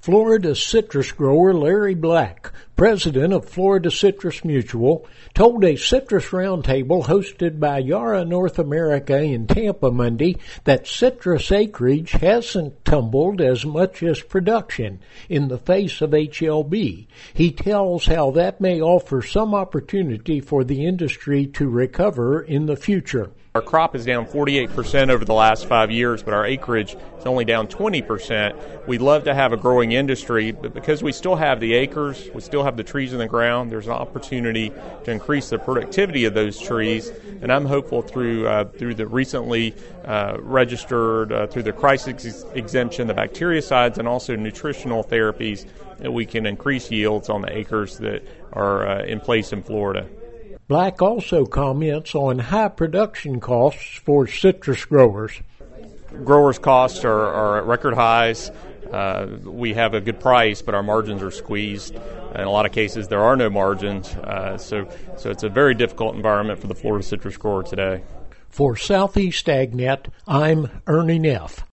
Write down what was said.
Florida citrus grower Larry Black, president of Florida Citrus Mutual, told a citrus roundtable hosted by Yara North America in Tampa Monday that citrus acreage hasn't tumbled as much as production in the face of HLB. He tells how that may offer some opportunity for the industry to recover in the future. Our crop is down 48% over the last 5 years, but our acreage is only down 20%. We'd love to have a growing industry, but because we still have the acres, we still have the trees in the ground, there's an opportunity to increase the productivity of those trees. And I'm hopeful through the recently registered, through the crisis exemption, the bactericides, and also nutritional therapies, that we can increase yields on the acres that are in place in Florida. Black also comments on high production costs for citrus growers. Growers' costs are at record highs. We have a good price, but our margins are squeezed. In a lot of cases, there are no margins. So it's a very difficult environment for the Florida citrus grower today. For Southeast AgNet, I'm Ernie Neff.